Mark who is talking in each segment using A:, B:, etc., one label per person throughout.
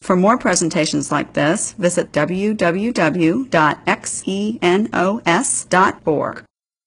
A: For more presentations like this, visit www.xenos.org.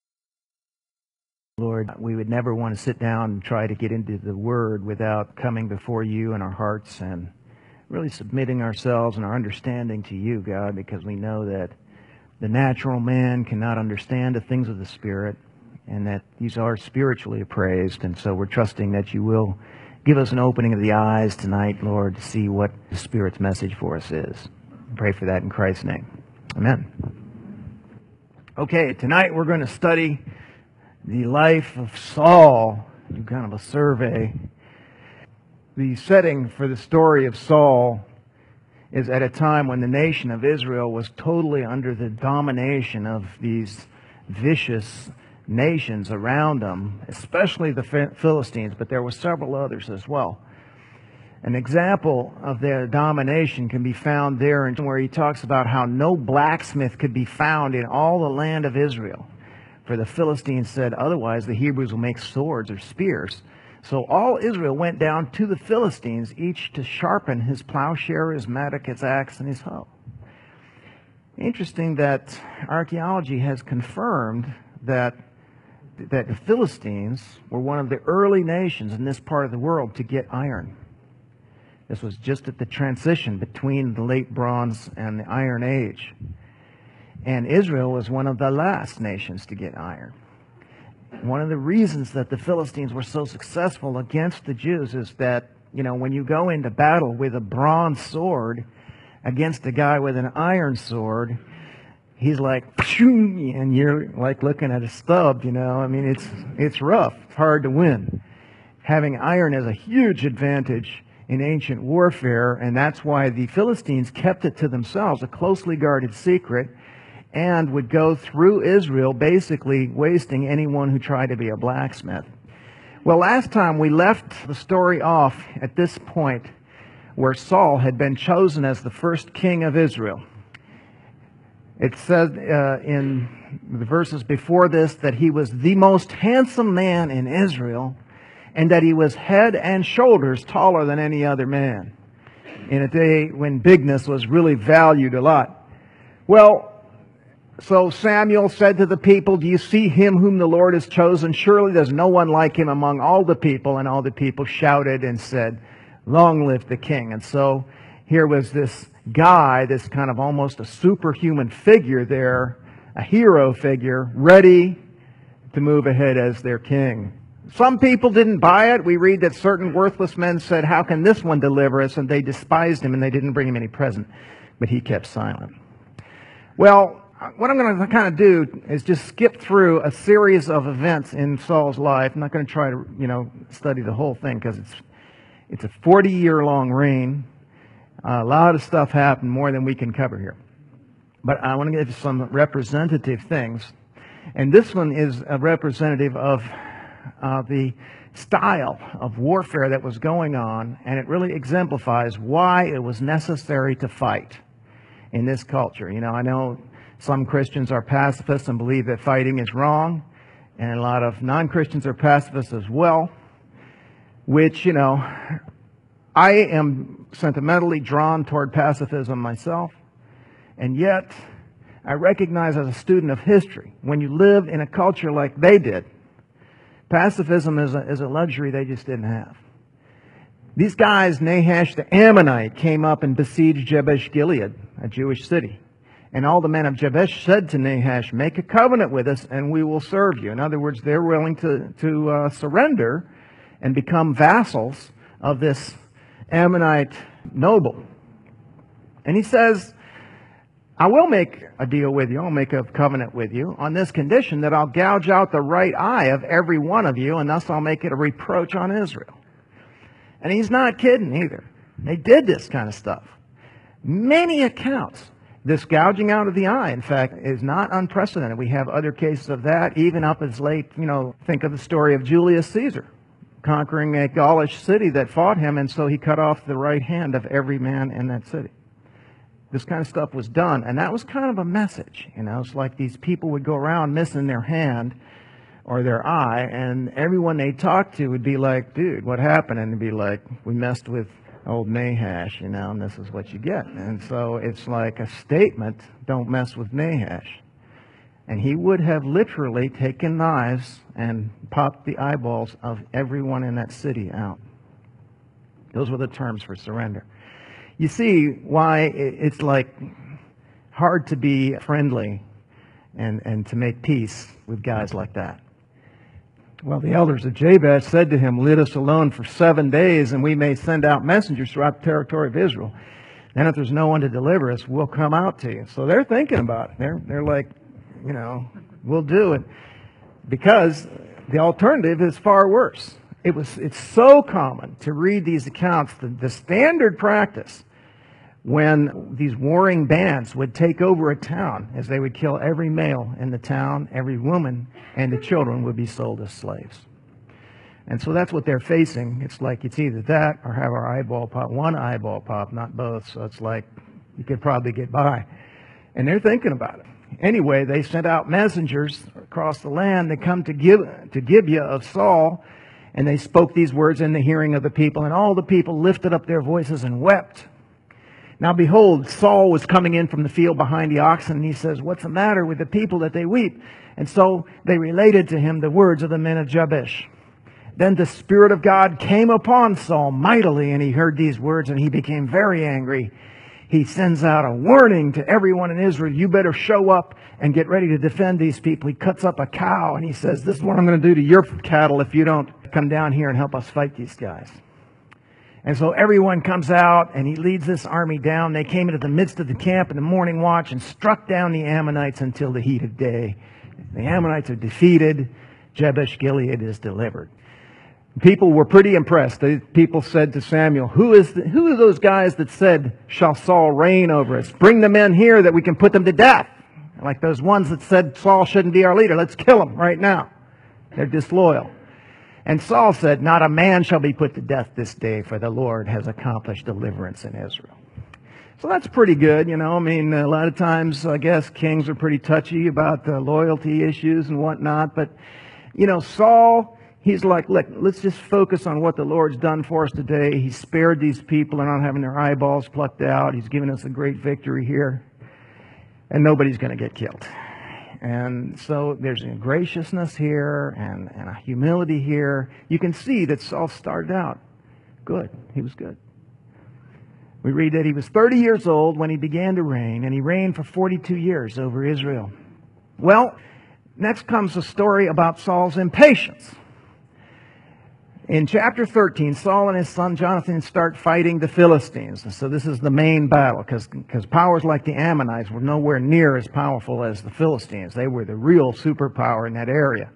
B: Lord, we would never want to sit down and try to get into the Word without coming before you in our hearts and really submitting ourselves and our understanding to you, God, because we know that the natural man cannot understand the things of the Spirit, and that these are spiritually appraised. And so we're trusting that you will give us an opening of the eyes tonight, Lord, to see what the Spirit's message for us is. I pray for that in Christ's name. Amen. Okay, tonight we're going to study the life of Saul, do kind of a survey. The setting for the story of Saul is at a time when the nation of Israel was totally under the domination of these vicious nations around them, especially the Philistines, but there were several others as well. An example of their domination can be found there where he talks about how no blacksmith could be found in all the land of Israel. For the Philistines said, otherwise the Hebrews will make swords or spears. So all Israel went down to the Philistines, each to sharpen his plowshare, his mattock, his axe, and his hoe. Interesting that archaeology has confirmed that the Philistines were one of the early nations in this part of the world to get iron. This was just at the transition between the late Bronze and the Iron Age. And Israel was one of the last nations to get iron. One of the reasons that the Philistines were so successful against the Jews is that, when you go into battle with a bronze sword against a guy with an iron sword, he's like, and you're like looking at a stub, it's rough. It's hard to win. Having iron is a huge advantage in ancient warfare, and that's why the Philistines kept it to themselves, a closely guarded secret, and would go through Israel, basically wasting anyone who tried to be a blacksmith. Well, last time we left the story off at this point where Saul had been chosen as the first king of Israel. It said in the verses before this that he was the most handsome man in Israel, and that he was head and shoulders taller than any other man, in a day when bigness was really valued a lot. Well, so Samuel said to the people, do you see him whom the Lord has chosen? Surely there's no one like him among all the people. And all the people shouted and said, long live the king. And so here was this guy, this kind of almost a superhuman figure there, a hero figure, ready to move ahead as their king. Some people didn't buy it. We read that certain worthless men said, how can this one deliver us? And they despised him and they didn't bring him any present. But he kept silent. Well, what I'm going to kind of do is just skip through a series of events in Saul's life. I'm not going to try to, study the whole thing because it's a 40-year-long reign. A lot of stuff happened, more than we can cover here. But I want to give you some representative things. And this one is a representative of the style of warfare that was going on, and it really exemplifies why it was necessary to fight in this culture. I know some Christians are pacifists and believe that fighting is wrong, and a lot of non-Christians are pacifists as well, which, I am sentimentally drawn toward pacifism myself, and yet I recognize as a student of history, when you live in a culture like they did, pacifism is a luxury they just didn't have. These guys, Nahash the Ammonite, came up and besieged Jabesh Gilead, a Jewish city. And all the men of Jabesh said to Nahash, make a covenant with us and we will serve you. In other words, they're willing to surrender and become vassals of this Ammonite noble. And he says, I will make a deal with you. I'll make a covenant with you on this condition that I'll gouge out the right eye of every one of you, and thus I'll make it a reproach on Israel. And he's not kidding either. They did this kind of stuff. Many accounts. This gouging out of the eye, in fact, is not unprecedented. We have other cases of that, even up as late, think of the story of Julius Caesar, conquering a Gaulish city that fought him, and so he cut off the right hand of every man in that city. This kind of stuff was done, and that was kind of a message. It's like these people would go around missing their hand or their eye, and everyone they talked to would be like, dude, what happened? And they'd be like, we messed with old Nahash, and this is what you get. And so it's like a statement, don't mess with Nahash. And he would have literally taken knives and popped the eyeballs of everyone in that city out. Those were the terms for surrender. You see why it's like hard to be friendly and to make peace with guys like that. Well, the elders of Jabesh said to him, "Let us alone for 7 days, and we may send out messengers throughout the territory of Israel. Then if there's no one to deliver us, we'll come out to you." So they're thinking about it. They're like, we'll do it. Because the alternative is far worse. It's so common to read these accounts, the standard practice when these warring bands would take over a town, as they would kill every male in the town, every woman, and the children would be sold as slaves. And so that's what they're facing. It's like it's either that or have our eyeball pop. One eyeball pop, not both. So it's like you could probably get by. And they're thinking about it. Anyway, they sent out messengers across the land. They come to Gibeah of Saul, and they spoke these words in the hearing of the people. And all the people lifted up their voices and wept. Now behold, Saul was coming in from the field behind the oxen, and he says, "What's the matter with the people that they weep?" And so they related to him the words of the men of Jabesh. Then the Spirit of God came upon Saul mightily, and he heard these words, and he became very angry. He sends out a warning to everyone in Israel, "You better show up and get ready to defend these people." He cuts up a cow, and he says, "This is what I'm going to do to your cattle if you don't come down here and help us fight these guys." And so everyone comes out, and he leads this army down. They came into the midst of the camp in the morning watch and struck down the Ammonites until the heat of day. The Ammonites are defeated. Jabesh Gilead is delivered. People were pretty impressed. The people said to Samuel, who are those guys that said, "Shall Saul reign over us? Bring the men here that we can put them to death." Like those ones that said Saul shouldn't be our leader. Let's kill them right now. They're disloyal. And Saul said, "Not a man shall be put to death this day, for the Lord has accomplished deliverance in Israel." So that's pretty good, a lot of times, I guess, kings are pretty touchy about loyalty issues and whatnot. But, Saul, he's like, "Look, let's just focus on what the Lord's done for us today. He spared these people. They're not having their eyeballs plucked out. He's given us a great victory here. And nobody's going to get killed." And so there's a graciousness here and a humility here. You can see that Saul started out good. He was good. We read that he was 30 years old when he began to reign, and he reigned for 42 years over Israel. Well, next comes a story about Saul's impatience. In chapter 13, Saul and his son Jonathan start fighting the Philistines. And so this is the main battle, because powers like the Ammonites were nowhere near as powerful as the Philistines. They were the real superpower in that area.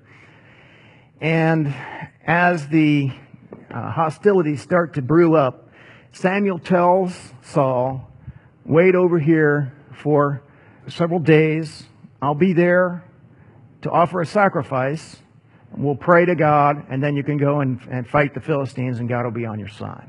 B: And as the hostilities start to brew up, Samuel tells Saul, "Wait over here for several days. I'll be there to offer a sacrifice. We'll pray to God, and then you can go and fight the Philistines, and God will be on your side."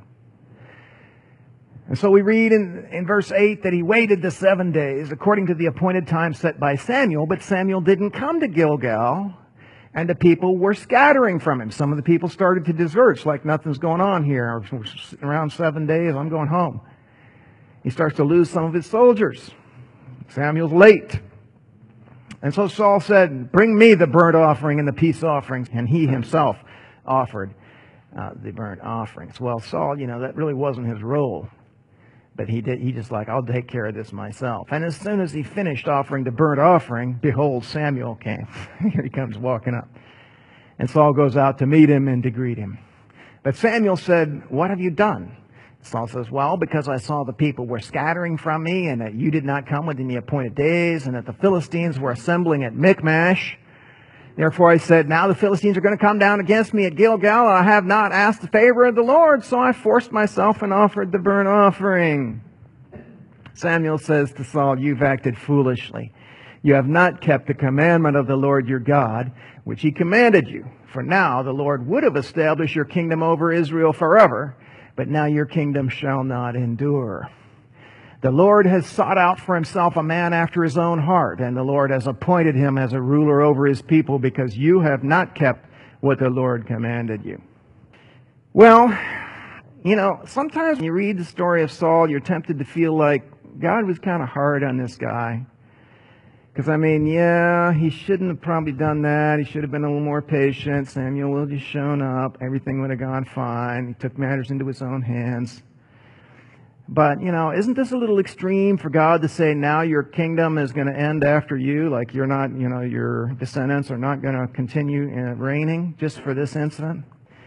B: And so we read in verse 8 that he waited the 7 days according to the appointed time set by Samuel, but Samuel didn't come to Gilgal, and the people were scattering from him. Some of the people started to desert. It's like nothing's going on here. Around 7 days, I'm going home. He starts to lose some of his soldiers. Samuel's late. And so Saul said, "Bring me the burnt offering and the peace offering." And he himself offered the burnt offerings. Well, Saul, that really wasn't his role. But he just like, "I'll take care of this myself." And as soon as he finished offering the burnt offering, behold, Samuel came. Here he comes walking up. And Saul goes out to meet him and to greet him. But Samuel said, "What have you done?" Saul says, "Well, because I saw the people were scattering from me, and that you did not come within the appointed days, and that the Philistines were assembling at Michmash. Therefore I said, now the Philistines are going to come down against me at Gilgal, and I have not asked the favor of the Lord, so I forced myself and offered the burnt offering." Samuel says to Saul, "You've acted foolishly. You have not kept the commandment of the Lord your God, which he commanded you. For now the Lord would have established your kingdom over Israel forever, but now your kingdom shall not endure. The Lord has sought out for himself a man after his own heart, and the Lord has appointed him as a ruler over his people, because you have not kept what the Lord commanded you." Well, You know, sometimes when you read the story of Saul, you're tempted to feel like God was kind of hard on this guy. Because, I mean, yeah, he shouldn't have probably done that. He should have been a little more patient. Samuel would have just shown up. Everything would have gone fine. He took matters into his own hands. But, you know, isn't this a little extreme for God to say now your kingdom is going to end after you? Like you're not, you know, your descendants are not going to continue reigning just for this incident?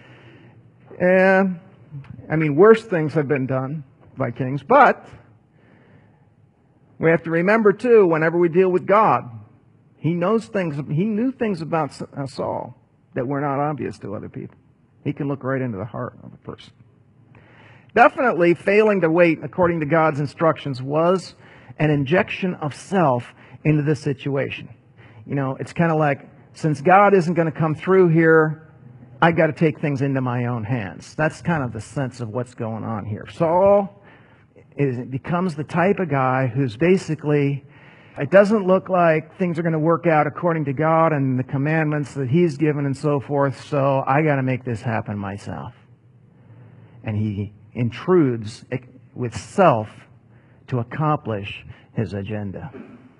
B: And, I mean, worse things have been done by kings. But we have to remember, too, whenever we deal with God, He knows things. He knew things about Saul that were not obvious to other people. He can look right into the heart of a person. Definitely failing to wait according to God's instructions was an injection of self into this situation. You know, it's kind of like, since God isn't going to come through here, I got to take things into my own hands. That's kind of the sense of what's going on here. Saul becomes the type of guy who's basically, it doesn't look like things are going to work out according to God and the commandments that He's given and so forth, so I got to make this happen myself. And he intrudes with self to accomplish his agenda.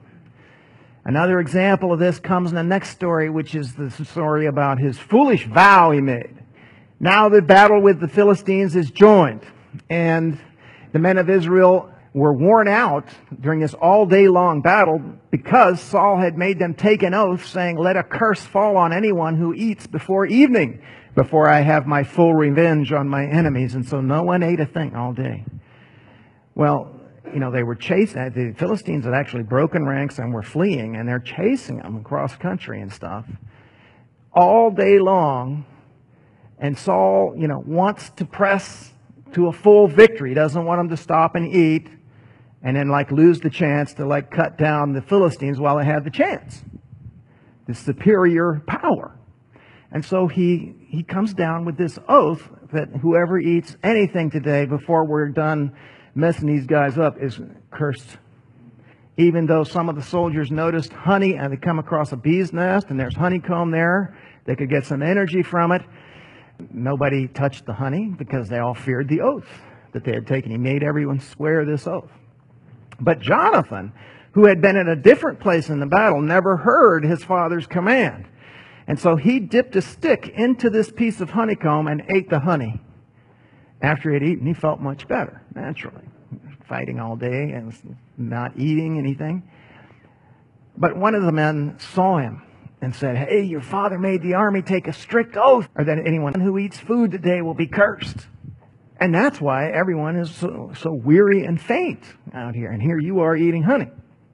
B: Another example of this comes in the next story, which is the story about his foolish vow he made. Now the battle with the Philistines is joined, and the men of Israel were worn out during this all-day long battle because Saul had made them take an oath saying, "Let a curse fall on anyone who eats before evening, before I have my full revenge on my enemies." And so no one ate a thing all day. Well, you know, they were chasing, the Philistines had actually broken ranks and were fleeing, and they're chasing them across country and stuff all day long. And Saul, you know, wants to press to a full victory. He doesn't want them to stop and eat and then like lose the chance to like cut down the Philistines while they have the chance. The superior power. And so he comes down with this oath that whoever eats anything today before we're done messing these guys up is cursed. Even though some of the soldiers noticed honey and they come across a bee's nest and there's honeycomb there, they could get some energy from it. Nobody touched the honey because they all feared the oath that they had taken. He made everyone swear this oath. But Jonathan, who had been in a different place in the battle, never heard his father's command. And so he dipped a stick into this piece of honeycomb and ate the honey. After he had eaten, he felt much better, naturally. Fighting all day and not eating anything. But one of the men saw him and said, "Hey, your father made the army take a strict oath, or that anyone who eats food today will be cursed." And that's why everyone is so weary and faint out here. And here you are eating honey.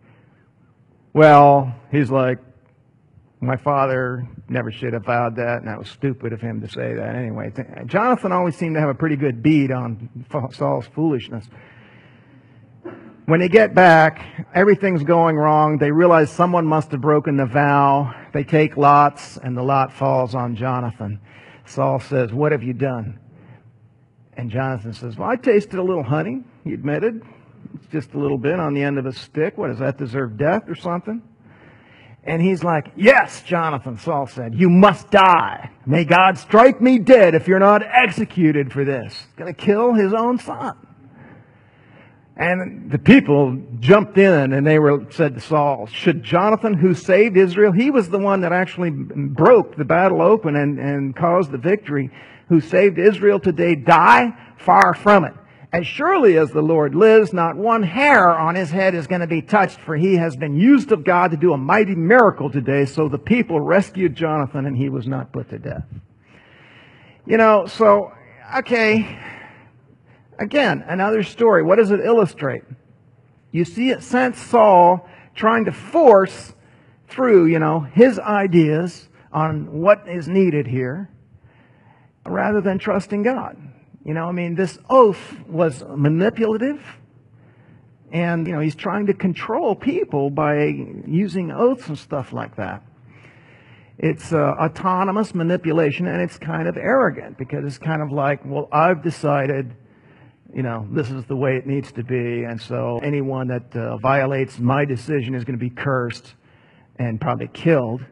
B: Well, he's like, "My father never should have vowed that, and that was stupid of him to say that anyway." Jonathan always seemed to have a pretty good bead on Saul's foolishness. When they get back, everything's going wrong. They realize someone must have broken the vow. They take lots, and the lot falls on Jonathan. Saul says, "What have you done?" And Jonathan says, "Well, I tasted a little honey," he admitted. "It's just a little bit on the end of a stick. What, does that deserve death or something?" And he's like, "Yes, Jonathan," Saul said, "you must die. May God strike me dead if you're not executed for this." He's going to kill his own son. And the people jumped in and they said to Saul, "Should Jonathan, who saved Israel," he was the one that actually broke the battle open and caused the victory, "who saved Israel today, die? Far from it. As surely as the Lord lives, not one hair on his head is going to be touched, for he has been used of God to do a mighty miracle today." So the people rescued Jonathan and he was not put to death. You know, so, okay. Again, another story. What does it illustrate? You see, it sent Saul trying to force through, you know, his ideas on what is needed here, rather than trusting God. You know, I mean, this oath was manipulative. And, you know, he's trying to control people by using oaths and stuff like that. It's autonomous manipulation, and it's kind of arrogant because it's kind of like, well, I've decided, you know, this is the way it needs to be. And so anyone that violates my decision is going to be cursed and probably killed.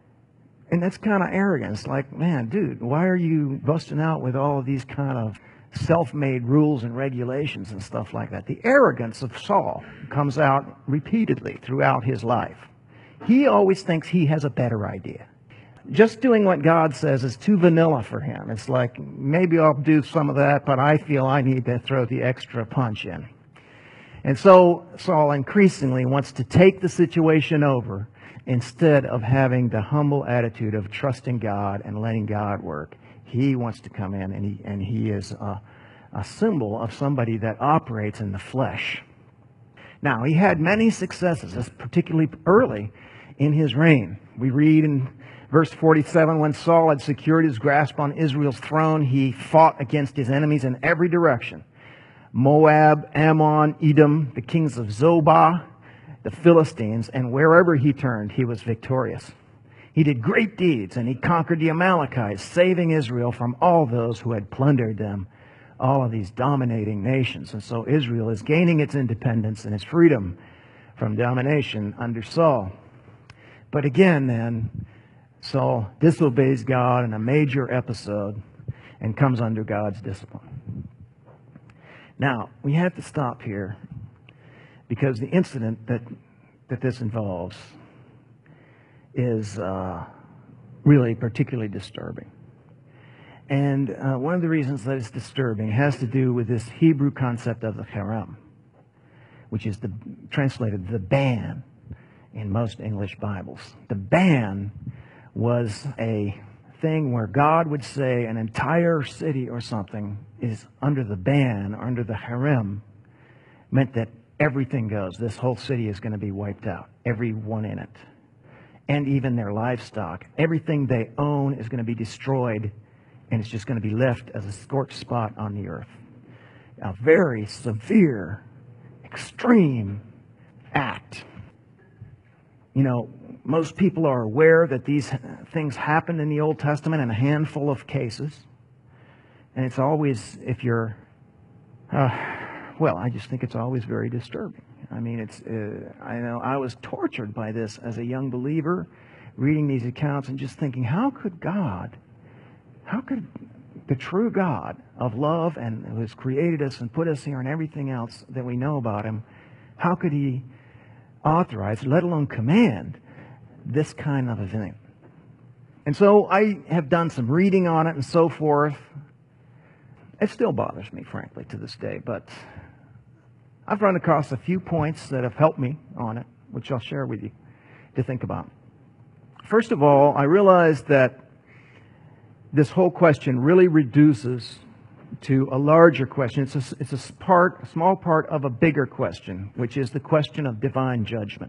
B: And that's kind of arrogant. It's like, man, dude, why are you busting out with all of these kind of self-made rules and regulations and stuff like that. The arrogance of Saul comes out repeatedly throughout his life. He always thinks he has a better idea. Just doing what God says is too vanilla for him. It's like, maybe I'll do some of that, but I feel I need to throw the extra punch in. And so Saul increasingly wants to take the situation over instead of having the humble attitude of trusting God and letting God work. He wants to come in, and he is a symbol of somebody that operates in the flesh. Now, he had many successes, particularly early in his reign. We read in verse 47, when Saul had secured his grasp on Israel's throne, he fought against his enemies in every direction. Moab, Ammon, Edom, the kings of Zobah, the Philistines, and wherever he turned, he was victorious. He did great deeds, and he conquered the Amalekites, saving Israel from all those who had plundered them, all of these dominating nations. And so Israel is gaining its independence and its freedom from domination under Saul. But again, then, Saul disobeys God in a major episode and comes under God's discipline. Now, we have to stop here because the incident that this involves is really particularly disturbing. And one of the reasons that it's disturbing has to do with this Hebrew concept of the harem, which is translated the ban in most English Bibles. The ban was a thing where God would say an entire city or something is under the ban, or under the harem, meant that everything goes. This whole city is going to be wiped out. Everyone in it. And even their livestock. Everything they own is going to be destroyed, and it's just going to be left as a scorched spot on the earth. A very severe, extreme act. You know, most people are aware that these things happened in the Old Testament in a handful of cases. And it's always, if you're, I just think it's always very disturbing. I mean, I know I was tortured by this as a young believer, reading these accounts and just thinking, how could the true God of love and who has created us and put us here and everything else that we know about Him, how could He authorize, let alone command, this kind of event? And so I have done some reading on it and so forth. It still bothers me, frankly, to this day, but I've run across a few points that have helped me on it, which I'll share with you to think about. First of all, I realized that this whole question really reduces to a larger question. It's a small part of a bigger question, which is the question of divine judgment.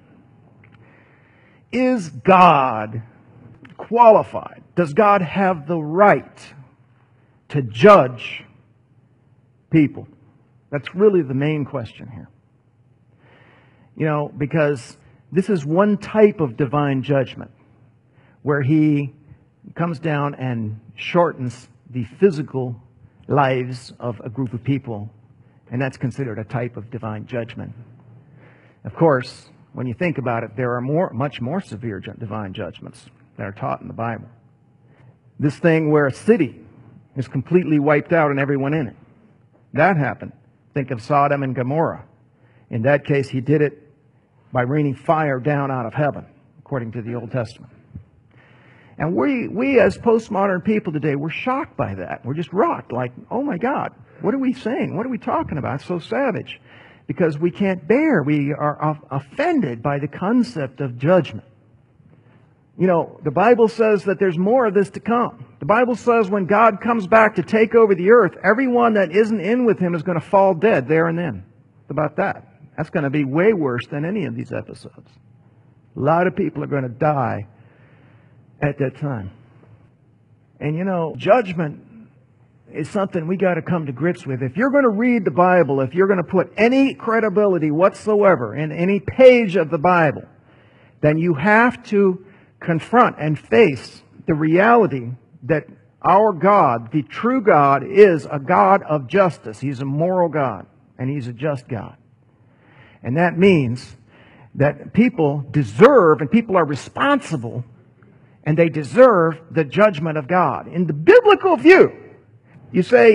B: Is God qualified? Does God have the right to judge people? That's really the main question here. You know, because this is one type of divine judgment where He comes down and shortens the physical lives of a group of people, and that's considered a type of divine judgment. Of course, when you think about it, there are much more severe divine judgments that are taught in the Bible. This thing where a city is completely wiped out and everyone in it, that happened. Think of Sodom and Gomorrah. In that case, He did it by raining fire down out of heaven, according to the Old Testament. And we as postmodern people today, we're shocked by that. We're just rocked, like, oh my God, what are we saying? What are we talking about? It's so savage. Because we can't bear, we are offended by the concept of judgment. You know, the Bible says that there's more of this to come. The Bible says when God comes back to take over the earth, everyone that isn't in with Him is going to fall dead there and then. It's about that. That's going to be way worse than any of these episodes. A lot of people are going to die at that time. And you know, judgment is something we got to come to grips with. If you're going to read the Bible, if you're going to put any credibility whatsoever in any page of the Bible, then you have to confront and face the reality that our God, the true God, is a God of justice. He's a moral God, and He's a just God. And that means that people deserve, and people are responsible, and they deserve the judgment of God. In the biblical view, you say,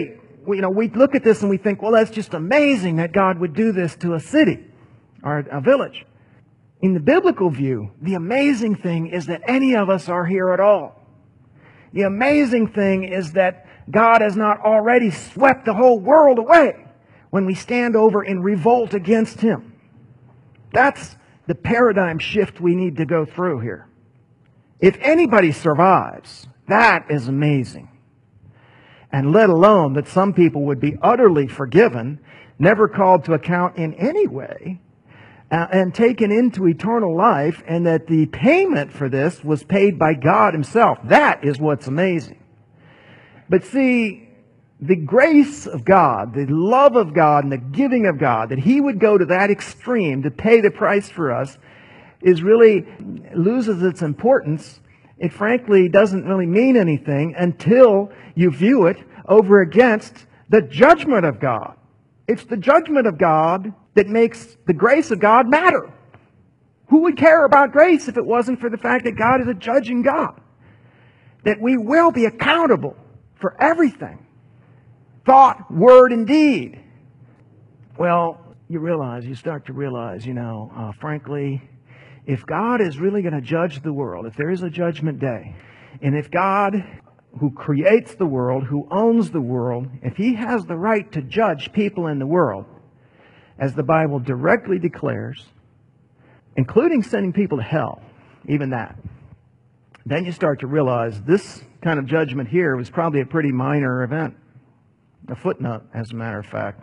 B: we look at this and we think, well, that's just amazing that God would do this to a city or a village. In the biblical view, the amazing thing is that any of us are here at all. The amazing thing is that God has not already swept the whole world away when we stand over in revolt against Him. That's the paradigm shift we need to go through here. If anybody survives, that is amazing. And let alone that some people would be utterly forgiven, never called to account in any way, and taken into eternal life, and that the payment for this was paid by God Himself. That is what's amazing. But see, the grace of God, the love of God, and the giving of God, that He would go to that extreme to pay the price for us, is really loses its importance. It frankly doesn't really mean anything until you view it over against the judgment of God. It's the judgment of God that makes the grace of God matter. Who would care about grace if it wasn't for the fact that God is a judging God? That we will be accountable for everything. Thought, word, and deed. Well, you start to realize, frankly, if God is really going to judge the world, if there is a judgment day, and if God, who creates the world, who owns the world, if He has the right to judge people in the world, as the Bible directly declares, including sending people to hell, even that, then you start to realize this kind of judgment here was probably a pretty minor event. A footnote, as a matter of fact.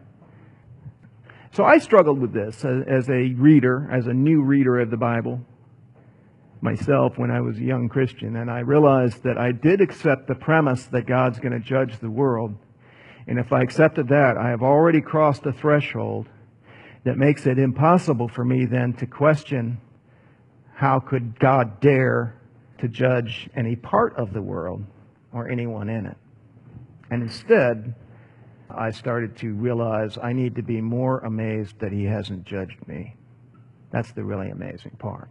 B: So I struggled with this as a reader, as a new reader of the Bible, myself when I was a young Christian, and I realized that I did accept the premise that God's going to judge the world. And if I accepted that, I have already crossed a threshold that makes it impossible for me then to question how could God dare to judge any part of the world or anyone in it. And instead, I started to realize I need to be more amazed that He hasn't judged me. That's the really amazing part.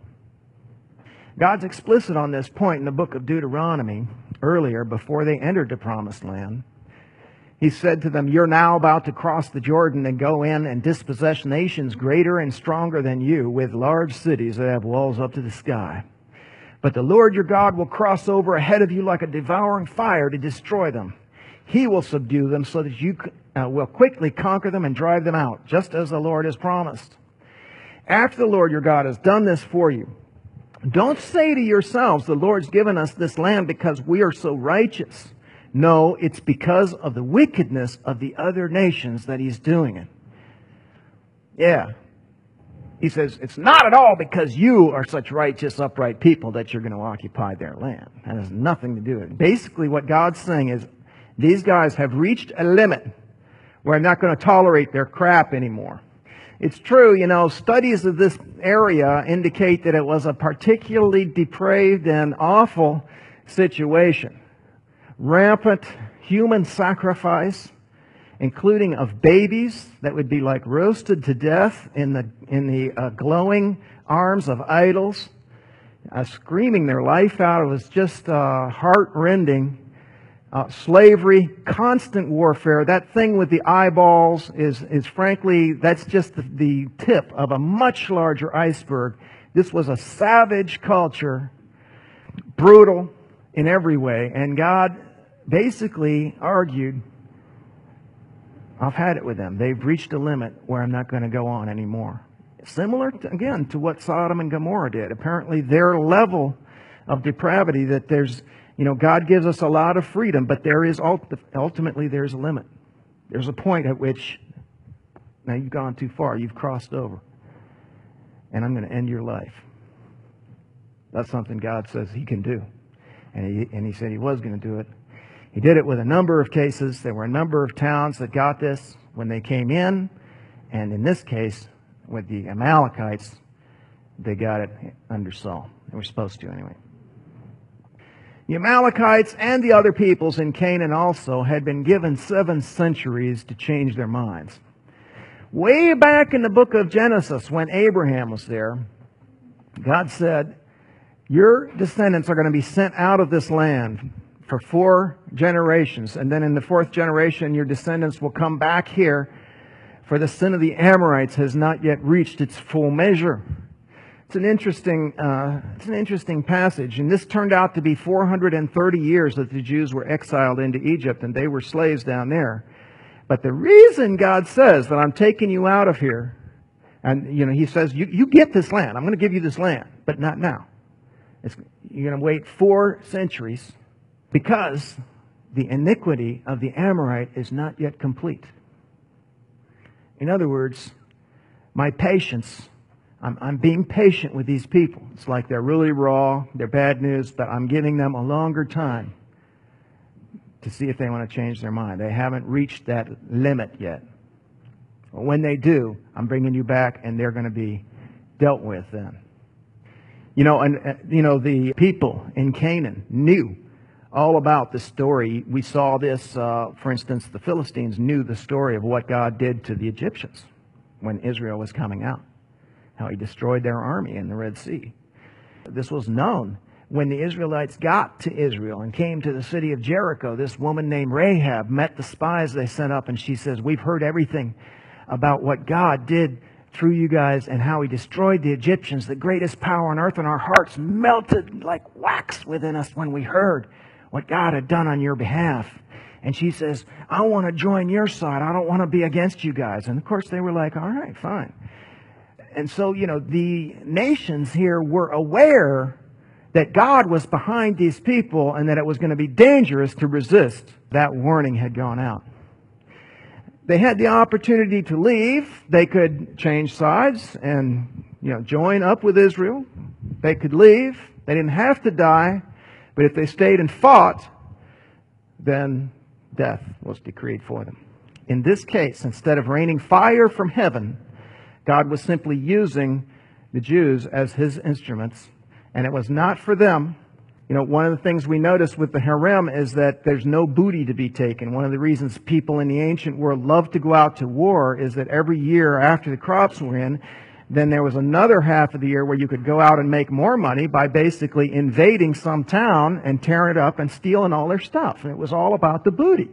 B: God's explicit on this point in the book of Deuteronomy earlier, before they entered the promised land. He said to them, "You're now about to cross the Jordan and go in and dispossess nations greater and stronger than you, with large cities that have walls up to the sky. But the Lord your God will cross over ahead of you like a devouring fire to destroy them. He will subdue them so that you will quickly conquer them and drive them out, just as the Lord has promised. After the Lord your God has done this for you, don't say to yourselves, 'The Lord's given us this land because we are so righteous.' No, it's because of the wickedness of the other nations that He's doing it." Yeah. He says, it's not at all because you are such righteous, upright people that you're going to occupy their land. That has nothing to do with it. Basically, what God's saying is, these guys have reached a limit where I'm not going to tolerate their crap anymore. It's true, studies of this area indicate that it was a particularly depraved and awful situation. Rampant human sacrifice, including of babies that would be like roasted to death in the glowing arms of idols, screaming their life out. It was just heart-rending. Slavery, constant warfare. That thing with the eyeballs is frankly, that's just the tip of a much larger iceberg. This was a savage culture, brutal in every way. And God basically argued, I've had it with them. They've reached a limit where I'm not going to go on anymore. Similar, to what Sodom and Gomorrah did. Apparently their level of depravity, that there's, God gives us a lot of freedom, but there is ultimately there's a limit. There's a point at which, now you've gone too far, you've crossed over, and I'm going to end your life. That's something God says He can do. And he said He was going to do it. He did it with a number of cases. There were a number of towns that got this when they came in. And in this case, with the Amalekites, they got it under Saul. They were supposed to anyway. The Amalekites and the other peoples in Canaan also had been given 7 centuries to change their minds. Way back in the book of Genesis, when Abraham was there, God said, your descendants are going to be sent out of this land for 4 generations. And then in the 4th generation, your descendants will come back here, for the sin of the Amorites has not yet reached its full measure. It's an interesting passage. And this turned out to be 430 years that the Jews were exiled into Egypt, and they were slaves down there. But the reason God says that I'm taking you out of here, and He says, you get this land. I'm going to give you this land, but not now. You're going to wait 4 centuries because the iniquity of the Amorite is not yet complete. In other words, my patience, I'm being patient with these people. It's like they're really raw, they're bad news, but I'm giving them a longer time to see if they want to change their mind. They haven't reached that limit yet. But when they do, I'm bringing you back, and they're going to be dealt with then. The people in Canaan knew all about the story. We saw this, for instance, the Philistines knew the story of what God did to the Egyptians when Israel was coming out, how He destroyed their army in the Red Sea. This was known. When the Israelites got to Israel and came to the city of Jericho, this woman named Rahab met the spies they sent up, and she says, we've heard everything about what God did through you guys and how He destroyed the Egyptians, the greatest power on earth, and our hearts melted like wax within us when we heard what God had done on your behalf. And she says, I want to join your side. I don't want to be against you guys. And of course they were like, all right, fine. And so, the nations here were aware that God was behind these people and that it was going to be dangerous to resist. That warning had gone out. They had the opportunity to leave. They could change sides and, join up with Israel. They could leave. They didn't have to die. But if they stayed and fought, then death was decreed for them. In this case, instead of raining fire from heaven, God was simply using the Jews as His instruments. And it was not for them. One of the things we notice with the harem is that there's no booty to be taken. One of the reasons people in the ancient world loved to go out to war is that every year after the crops were in, then there was another half of the year where you could go out and make more money by basically invading some town and tearing it up and stealing all their stuff. And it was all about the booty.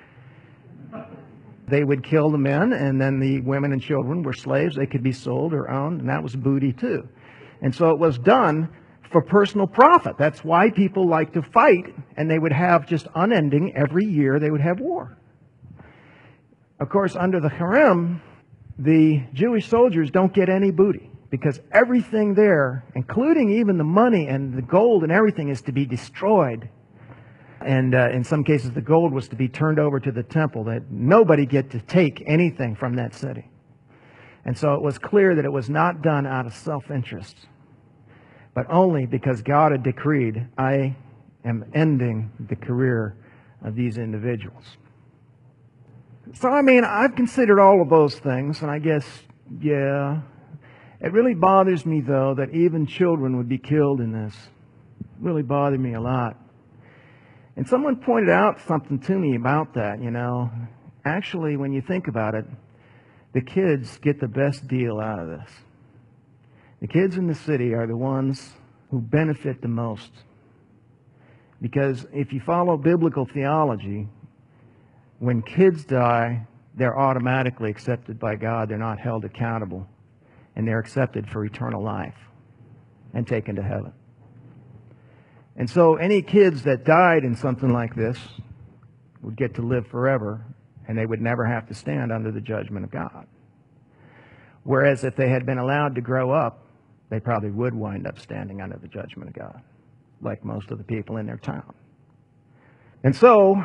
B: They would kill the men, and then the women and children were slaves. They could be sold or owned, and that was booty too. And so it was done for personal profit. That's why people like to fight, and they would have just unending, every year they would have war. Of course, under the harem, the Jewish soldiers don't get any booty, because everything there, including even the money and the gold and everything, is to be destroyed. And in some cases, the gold was to be turned over to the temple, that nobody get to take anything from that city. And so it was clear that it was not done out of self-interest, but only because God had decreed, I am ending the career of these individuals. So, I've considered all of those things, and I guess, yeah, it really bothers me, though, that even children would be killed in this. It really bothered me a lot. And someone pointed out something to me about that, Actually, when you think about it, the kids get the best deal out of this. The kids in the city are the ones who benefit the most. Because if you follow biblical theology, when kids die, they're automatically accepted by God. They're not held accountable. And they're accepted for eternal life and taken to heaven. And so any kids that died in something like this would get to live forever, and they would never have to stand under the judgment of God. Whereas if they had been allowed to grow up, they probably would wind up standing under the judgment of God, like most of the people in their town. And so,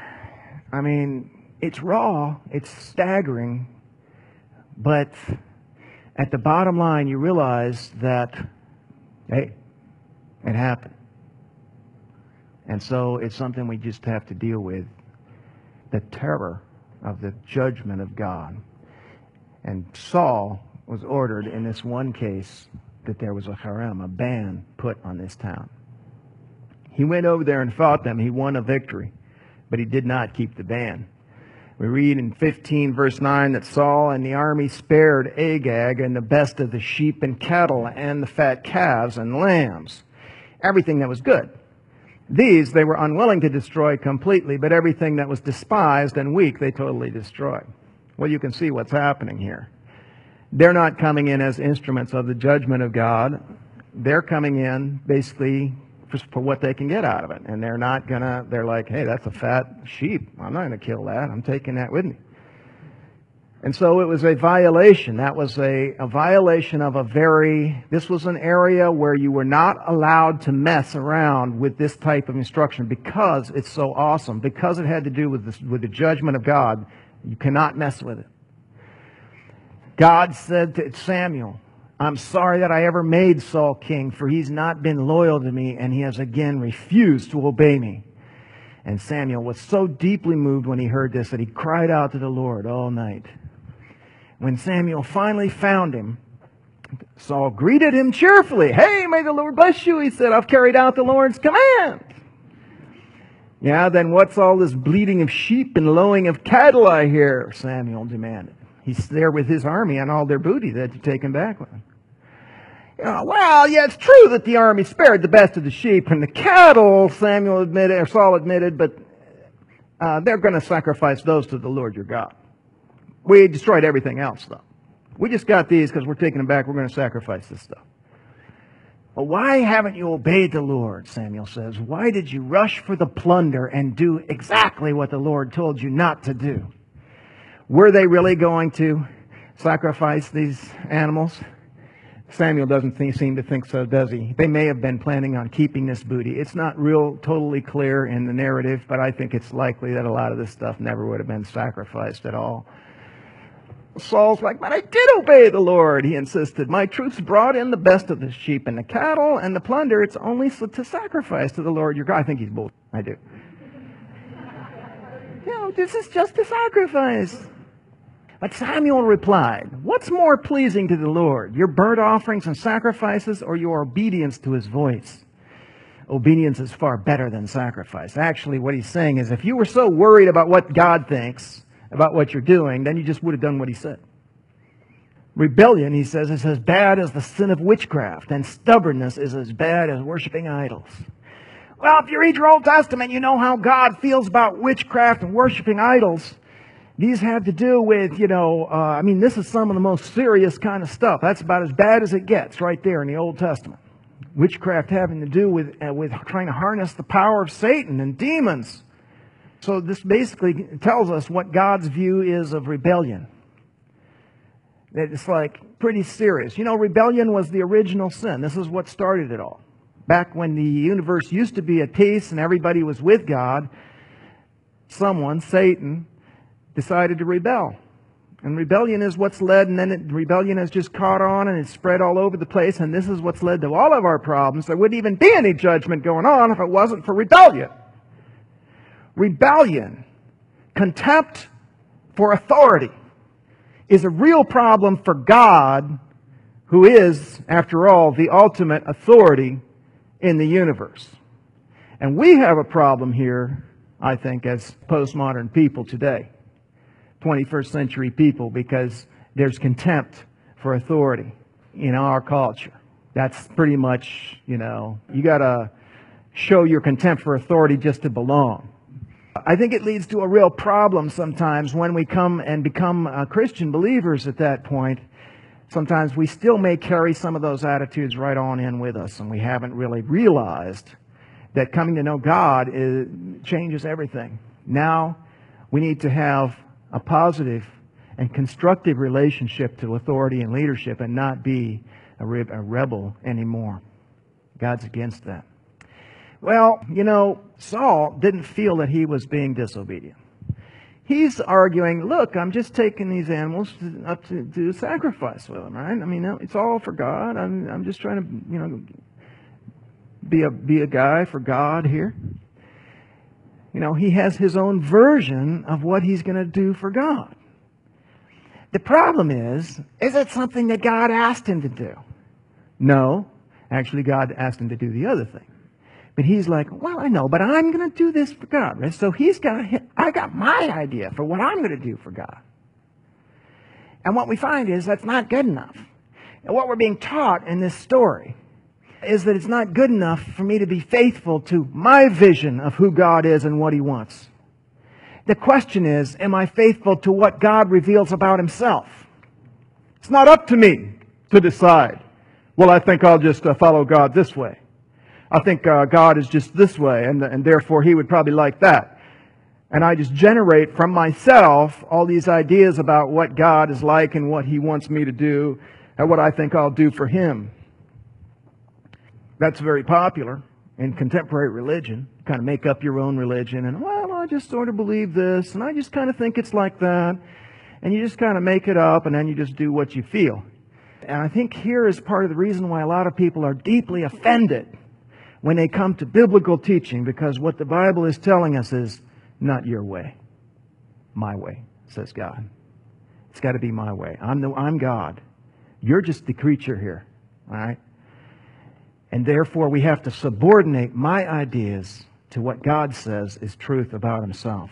B: it's raw, it's staggering, but at the bottom line, you realize that, hey, it happened. And so it's something we just have to deal with, the terror of the judgment of God. And Saul was ordered in this one case that there was a harem, a ban put on this town. He went over there and fought them. He won a victory, but he did not keep the ban. We read in 15 verse 9 that Saul and the army spared Agag and the best of the sheep and cattle and the fat calves and lambs, everything that was good. These they were unwilling to destroy completely, but everything that was despised and weak they totally destroyed. Well, you can see what's happening here. They're not coming in as instruments of the judgment of God. They're coming in basically for what they can get out of it. And they're like, hey, that's a fat sheep. I'm not going to kill that. I'm taking that with me. And so it was a violation. That was a violation of this was an area where you were not allowed to mess around with this type of instruction because it's so awesome. Because it had to do with the judgment of God, you cannot mess with it. God said to Samuel, I'm sorry that I ever made Saul king, for he's not been loyal to me, and he has again refused to obey me. And Samuel was so deeply moved when he heard this that he cried out to the Lord all night. When Samuel finally found him, Saul greeted him cheerfully. Hey, may the Lord bless you, he said. I've carried out the Lord's command. Yeah, then what's all this bleating of sheep and lowing of cattle I hear? Samuel demanded. He's there with his army and all their booty that you're taking back with him. Well, yeah, it's true that the army spared the best of the sheep and the cattle, Saul admitted, but they're going to sacrifice those to the Lord your God. We destroyed everything else, though. We just got these because we're taking them back. We're going to sacrifice this stuff. Well, why haven't you obeyed the Lord, Samuel says. Why did you rush for the plunder and do exactly what the Lord told you not to do? Were they really going to sacrifice these animals? Samuel doesn't seem to think so, does he? They may have been planning on keeping this booty. It's not totally clear in the narrative, but I think it's likely that a lot of this stuff never would have been sacrificed at all. Saul's like, but I did obey the Lord, he insisted. My troops brought in the best of the sheep and the cattle and the plunder. It's only to sacrifice to the Lord your God. I think he's bull. I do. This is just a sacrifice. But Samuel replied, what's more pleasing to the Lord, your burnt offerings and sacrifices or your obedience to his voice? Obedience is far better than sacrifice. Actually, what he's saying is if you were so worried about what God thinks about what you're doing, then you just would have done what he said. Rebellion, he says, is as bad as the sin of witchcraft, and stubbornness is as bad as worshiping idols. Well, if you read your Old Testament, you know how God feels about witchcraft and worshiping idols. These have to do with, this is some of the most serious kind of stuff. That's about as bad as it gets right there in the Old Testament. Witchcraft having to do with trying to harness the power of Satan and demons. So this basically tells us what God's view is of rebellion. It's like pretty serious. Rebellion was the original sin. This is what started it all. Back when the universe used to be at peace and everybody was with God, someone, Satan, decided to rebel. And rebellion is what's led, and then rebellion has just caught on and it's spread all over the place, and this is what's led to all of our problems. There wouldn't even be any judgment going on if it wasn't for rebellion. Rebellion, contempt for authority, is a real problem for God, who is, after all, the ultimate authority in the universe. And we have a problem here, I think, as postmodern people today, 21st century people, because there's contempt for authority in our culture. That's pretty much, you got to show your contempt for authority just to belong. I think it leads to a real problem sometimes when we come and become Christian believers at that point. Sometimes we still may carry some of those attitudes right on in with us, and we haven't really realized that coming to know God changes everything. Now we need to have a positive and constructive relationship to authority and leadership and not be a rebel anymore. God's against that. Well, Saul didn't feel that he was being disobedient. He's arguing, look, I'm just taking these animals up to do sacrifice with them, right? It's all for God. I'm just trying to, be a guy for God here. He has his own version of what he's going to do for God. The problem is it something that God asked him to do? No. Actually, God asked him to do the other thing. But he's like, well, I know, but I'm going to do this for God. Right? So I got my idea for what I'm going to do for God. And what we find is that's not good enough. And what we're being taught in this story is that it's not good enough for me to be faithful to my vision of who God is and what He wants. The question is, am I faithful to what God reveals about Himself? It's not up to me to decide. Well, I think I'll just follow God this way. I think God is just this way, and therefore He would probably like that. And I just generate from myself all these ideas about what God is like and what He wants me to do and what I think I'll do for Him. That's very popular in contemporary religion. You kind of make up your own religion and, well, I just sort of believe this and I just kind of think it's like that. And you just kind of make it up and then you just do what you feel. And I think here is part of the reason why a lot of people are deeply offended when they come to biblical teaching, because what the Bible is telling us is not your way, my way, says God. It's got to be my way. I'm God. You're just the creature here. All right? And therefore, we have to subordinate my ideas to what God says is truth about Himself.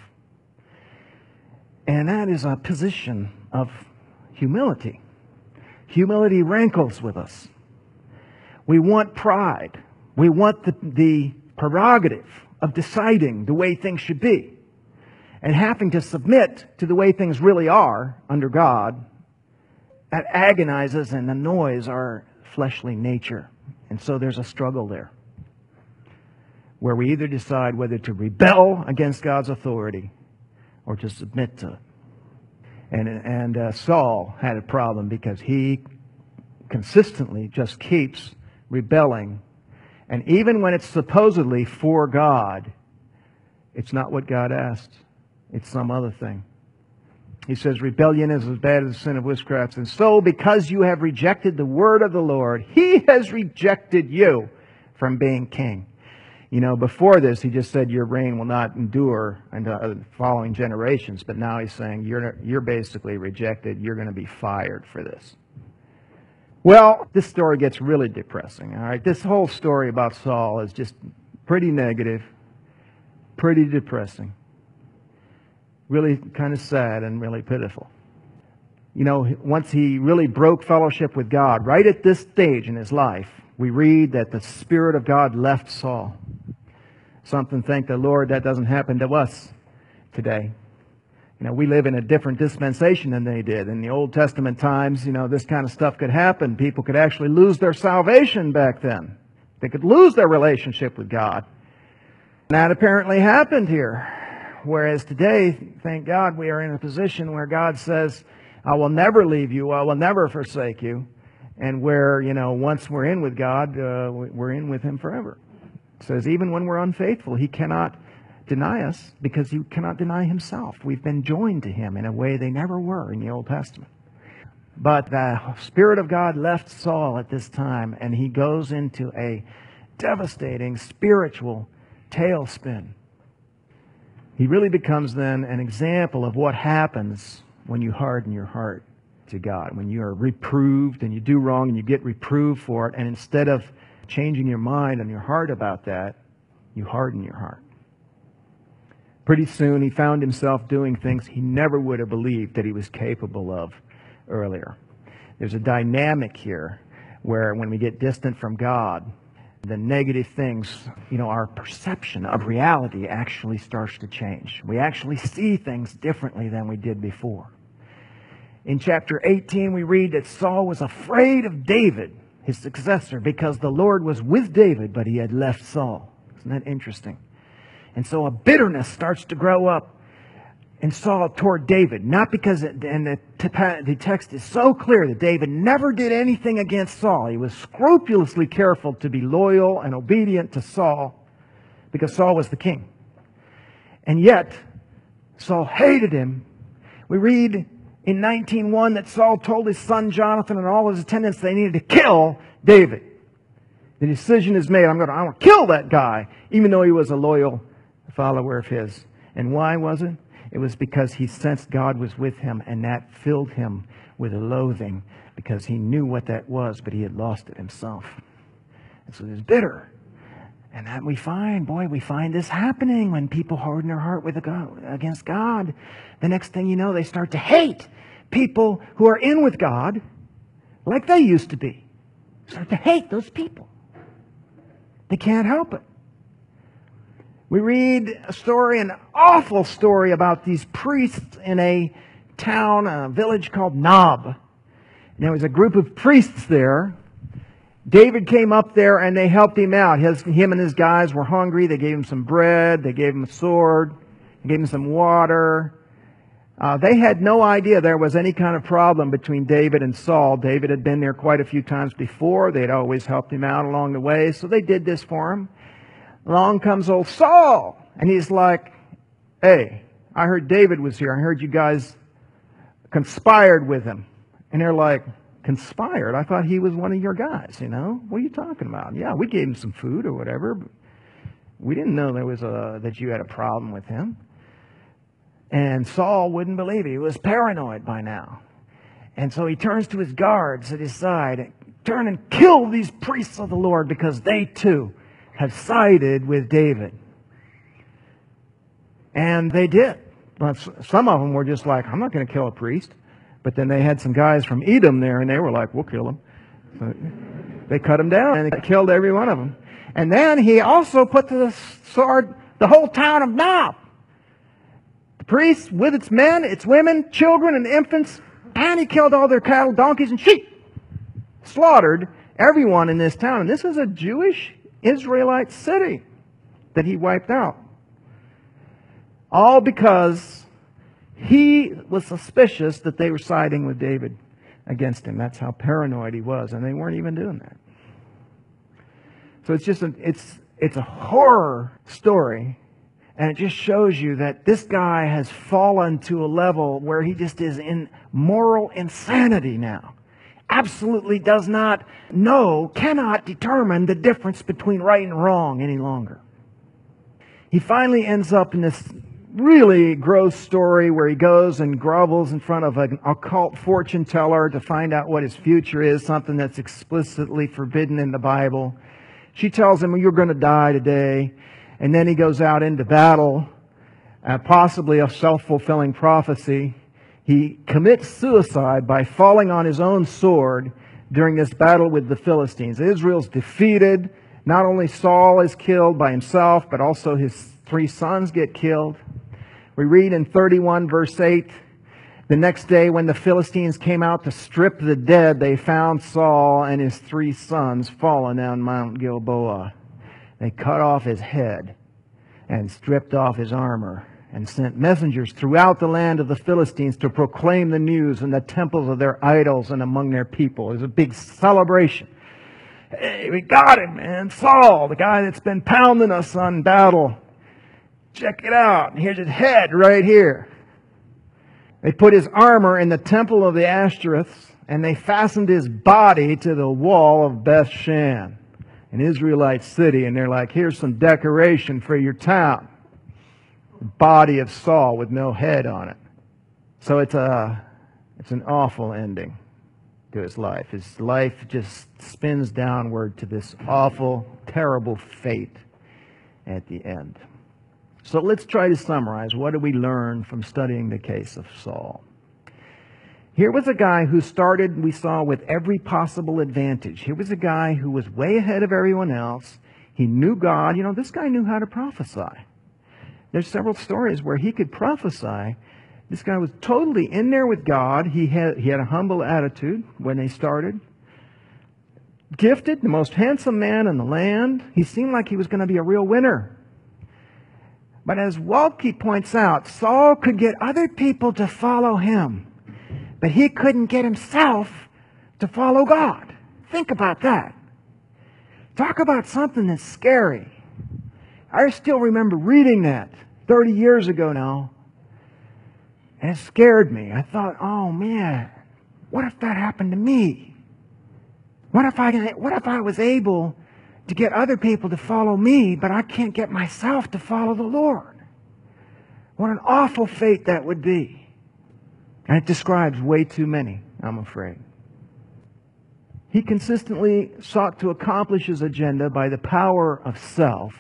B: And that is a position of humility. Humility rankles with us. We want pride. We want the prerogative of deciding the way things should be. And having to submit to the way things really are under God, that agonizes and annoys our fleshly nature. And so there's a struggle there, where we either decide whether to rebel against God's authority or to submit to it. And Saul had a problem because he consistently just keeps rebelling. And even when it's supposedly for God, it's not what God asked. It's some other thing. He says, rebellion is as bad as the sin of witchcraft. And so, because you have rejected the word of the Lord, He has rejected you from being king. You know, before this, He just said your reign will not endure into the following generations. But now He's saying you're basically rejected. You're going to be fired for this. Well, this story gets really depressing. All right, this whole story about Saul is just pretty negative, pretty depressing. Really kind of sad and really pitiful. You know, once he really broke fellowship with God, right at this stage in his life, we read that the Spirit of God left Saul. Something, thank the Lord, that doesn't happen to us today. You know, we live in a different dispensation than they did. In the Old Testament times, you know, this kind of stuff could happen. People could actually lose their salvation back then. They could lose their relationship with God. And that apparently happened here. Whereas today, thank God, we are in a position where God says, I will never leave you, I will never forsake you. And where, you know, once we're in with God, we're in with Him forever. It says even when we're unfaithful, He cannot deny us because He cannot deny Himself. We've been joined to Him in a way they never were in the Old Testament. But the Spirit of God left Saul at this time, and he goes into a devastating spiritual tailspin. He really becomes then an example of what happens when you harden your heart to God. When you are reproved and you do wrong and you get reproved for it, and instead of changing your mind and your heart about that, you harden your heart. Pretty soon he found himself doing things he never would have believed that he was capable of earlier. There's a dynamic here where when we get distant from God, the negative things, you know, our perception of reality actually starts to change. We actually see things differently than we did before. In chapter 18, we read that Saul was afraid of David, his successor, because the Lord was with David, but he had left Saul. Isn't that interesting? And so a bitterness starts to grow up in Saul toward David. Not because, and the text is so clear that David never did anything against Saul. He was scrupulously careful to be loyal and obedient to Saul because Saul was the king. And yet, Saul hated him. We read in 19:1 that Saul told his son Jonathan and all his attendants they needed to kill David. The decision is made. I want to kill that guy, even though he was a loyal follower of his. And why was it? It was because he sensed God was with him, and that filled him with a loathing because he knew what that was, but he had lost it himself. And so he was bitter. And that we find this happening when people harden their heart against God. The next thing you know, they start to hate people who are in with God like they used to be. Start to hate those people. They can't help it. We read a story, an awful story about these priests in a town, a village called Nob. And there was a group of priests there. David came up there and they helped him out. Him and his guys were hungry. They gave him some bread. They gave him a sword. They gave him some water. They had no idea there was any kind of problem between David and Saul. David had been there quite a few times before. They'd always helped him out along the way. So they did this for him. Along comes old Saul. And he's like, hey, I heard David was here. I heard you guys conspired with him. And they're like, conspired? I thought he was one of your guys, you know? What are you talking about? Yeah, we gave him some food or whatever. But we didn't know that you had a problem with him. And Saul wouldn't believe it. He was paranoid by now. And so he turns to his guards at his side. Turn and kill these priests of the Lord because they too have sided with David. And they did. But some of them were just like, I'm not going to kill a priest. But then they had some guys from Edom there, and they were like, we'll kill him. So they cut him down, and they killed every one of them. And then he also put to the sword the whole town of Nob. The priests with its men, its women, children, and infants, and he killed all their cattle, donkeys, and sheep. Slaughtered everyone in this town. And this is a Jewish Israelite city that he wiped out. All because he was suspicious that they were siding with David against him. That's how paranoid he was. And they weren't even doing that. So it's just it's a horror story. And it just shows you that this guy has fallen to a level where he just is in moral insanity now. Absolutely does not know, cannot determine the difference between right and wrong any longer. He finally ends up in this really gross story where he goes and grovels in front of an occult fortune teller to find out what his future is, something that's explicitly forbidden in the Bible. She tells him, well, you're going to die today. And then he goes out into battle, possibly a self-fulfilling prophecy. He commits suicide by falling on his own sword during this battle with the Philistines. Israel's defeated. Not only Saul is killed by himself, but also his 3 sons get killed. We read in 31 verse 8, the next day when the Philistines came out to strip the dead, they found Saul and his 3 sons fallen on Mount Gilboa. They cut off his head and stripped off his armor and sent messengers throughout the land of the Philistines to proclaim the news in the temples of their idols and among their people. It was a big celebration. Hey, we got him, man. Saul, the guy that's been pounding us on battle. Check it out. Here's his head right here. They put his armor in the temple of the Ashtoreths, and they fastened his body to the wall of Bethshan, an Israelite city. And they're like, here's some decoration for your town. The body of Saul with no head on it. So it's an awful ending to his life. His life just spins downward to this awful, terrible fate at the end. So let's try to summarize. What do we learn from studying the case of Saul? Here was a guy who started, we saw, with every possible advantage. Here was a guy who was way ahead of everyone else. He knew God. You know, this guy knew how to prophesy. There's several stories where he could prophesy. This guy was totally in there with God. He had a humble attitude when they started. Gifted, the most handsome man in the land. He seemed like he was going to be a real winner. But as Waltke points out, Saul could get other people to follow him, but he couldn't get himself to follow God. Think about that. Talk about something that's scary. I still remember reading that 30 years ago now, and it scared me. I thought, oh man, what if that happened to me? What if I was able to get other people to follow me, but I can't get myself to follow the Lord? What an awful fate that would be. And it describes way too many, I'm afraid. He consistently sought to accomplish his agenda by the power of self.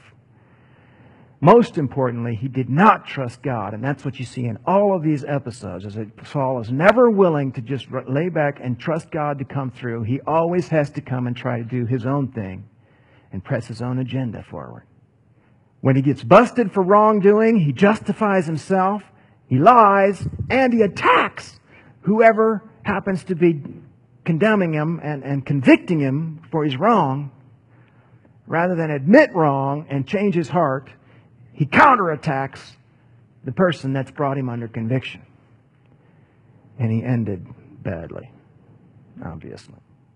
B: Most importantly, he did not trust God. And that's what you see in all of these episodes, is that Saul is never willing to just lay back and trust God to come through. He always has to come and try to do his own thing and press his own agenda forward. When he gets busted for wrongdoing, he justifies himself, he lies, and he attacks whoever happens to be condemning him and convicting him for his wrong. Rather than admit wrong and change his heart, he counterattacks the person that's brought him under conviction. And he ended badly, obviously.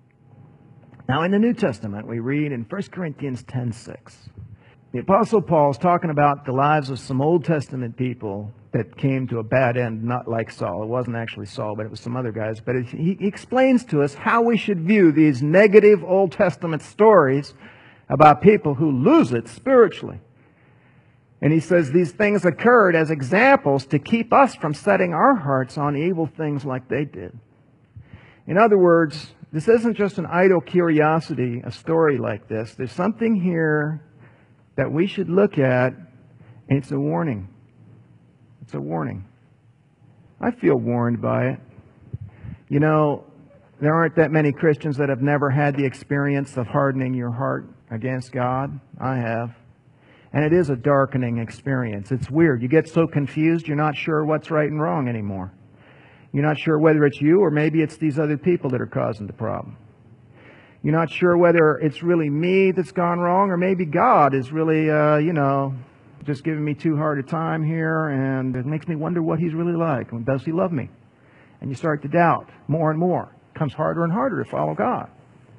B: Now in the New Testament, we read in 1 Corinthians 10:6. The Apostle Paul's talking about the lives of some Old Testament people that came to a bad end, not like Saul. It wasn't actually Saul, but it was some other guys. But he explains to us how we should view these negative Old Testament stories about people who lose it spiritually. And he says these things occurred as examples to keep us from setting our hearts on evil things like they did. In other words, this isn't just an idle curiosity, a story like this. There's something here that we should look at, and it's a warning. It's a warning. I feel warned by it. You know, there aren't that many Christians that have never had the experience of hardening your heart against God. I have. And it is a darkening experience. It's weird. You get so confused, you're not sure what's right and wrong anymore. You're not sure whether it's you or maybe it's these other people that are causing the problem. You're not sure whether it's really me that's gone wrong or maybe God is really, just giving me too hard a time here, and it makes me wonder what He's really like. And does He love me? And you start to doubt more and more. It becomes harder and harder to follow God.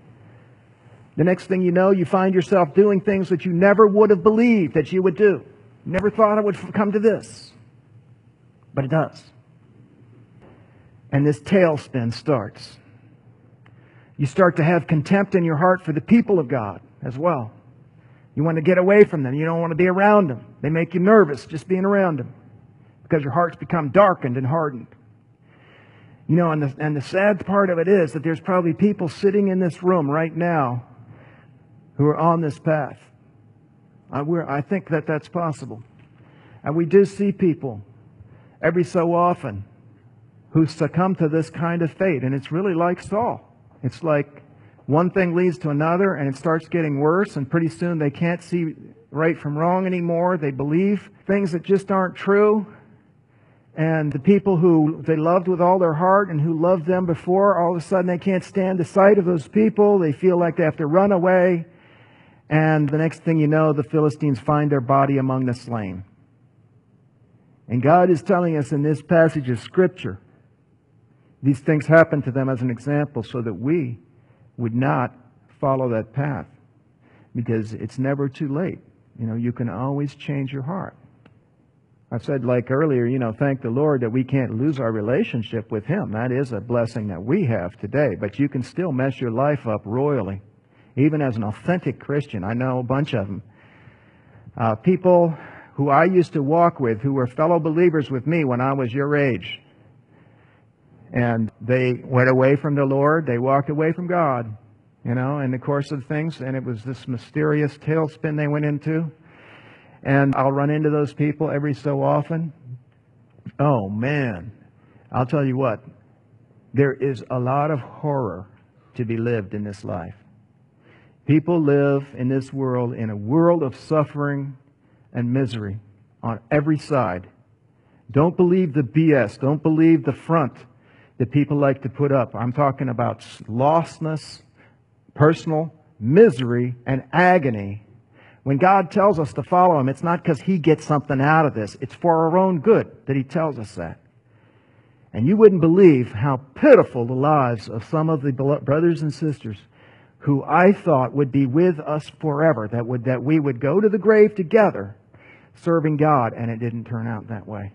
B: The next thing you know, you find yourself doing things that you never would have believed that you would do. Never thought it would come to this. But it does. And this tailspin starts. You start to have contempt in your heart for the people of God as well. You want to get away from them. You don't want to be around them. They make you nervous just being around them because your heart's become darkened and hardened. You know, and the sad part of it is that there's probably people sitting in this room right now who are on this path. I think that that's possible. And we do see people every so often who succumb to this kind of fate. And it's really like Saul. It's like one thing leads to another and it starts getting worse, and pretty soon they can't see right from wrong anymore. They believe things that just aren't true. And the people who they loved with all their heart and who loved them before, all of a sudden they can't stand the sight of those people. They feel like they have to run away. And the next thing you know, the Philistines find their body among the slain. And God is telling us in this passage of Scripture, these things happen to them as an example so that we would not follow that path. Because it's never too late. You know, you can always change your heart. I've said like earlier, thank the Lord that we can't lose our relationship with Him. That is a blessing that we have today. But you can still mess your life up royally. Even as an authentic Christian, I know a bunch of them. People who I used to walk with, who were fellow believers with me when I was your age. And they went away from the Lord. They walked away from God, in the course of things. And it was this mysterious tailspin they went into. And I'll run into those people every so often. Oh, man. I'll tell you what. There is a lot of horror to be lived in this life. People live in this world, in a world of suffering and misery on every side. Don't believe the BS. Don't believe the front that people like to put up. I'm talking about lostness, personal misery, and agony. When God tells us to follow Him, it's not because He gets something out of this. It's for our own good that He tells us that. And you wouldn't believe how pitiful the lives of some of the brothers and sisters who I thought would be with us forever, that we would go to the grave together serving God, and it didn't turn out that way.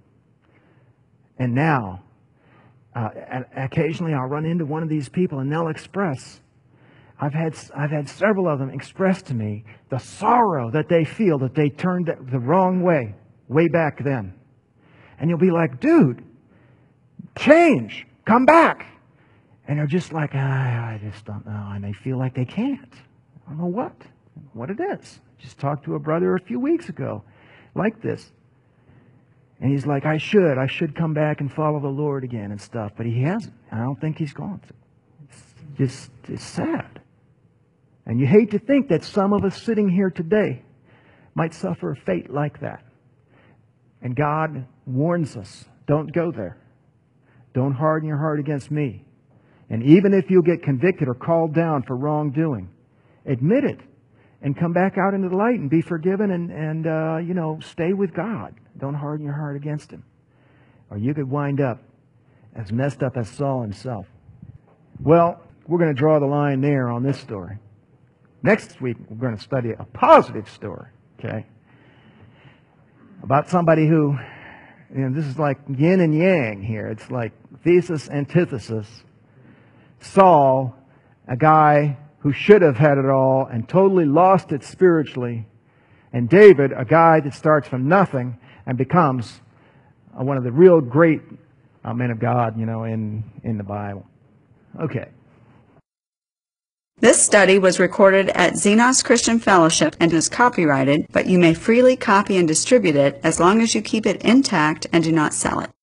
B: And now, and occasionally I'll run into one of these people and they'll express, I've had several of them express to me the sorrow that they feel that they turned the wrong way back then. And you'll be like, dude, change, come back. And they're just like, I just don't know. And they feel like they can't. I don't know what it is. Just talked to a brother a few weeks ago like this. And he's like, I should come back and follow the Lord again and stuff. But he hasn't. I don't think he's going to. It's sad. And you hate to think that some of us sitting here today might suffer a fate like that. And God warns us, don't go there. Don't harden your heart against me. And even if you'll get convicted or called down for wrongdoing, admit it and come back out into the light and be forgiven and stay with God. Don't harden your heart against Him. Or you could wind up as messed up as Saul himself. Well, we're going to draw the line there on this story. Next week, we're going to study a positive story, okay? About somebody who, this is like yin and yang here. It's like thesis, antithesis. Saul, a guy who should have had it all and totally lost it spiritually. And David, a guy that starts from nothing and becomes one of the real great men of God, in the Bible. Okay.
A: This study was recorded at Xenos Christian Fellowship and is copyrighted, but you may freely copy and distribute it as long as you keep it intact and do not sell it.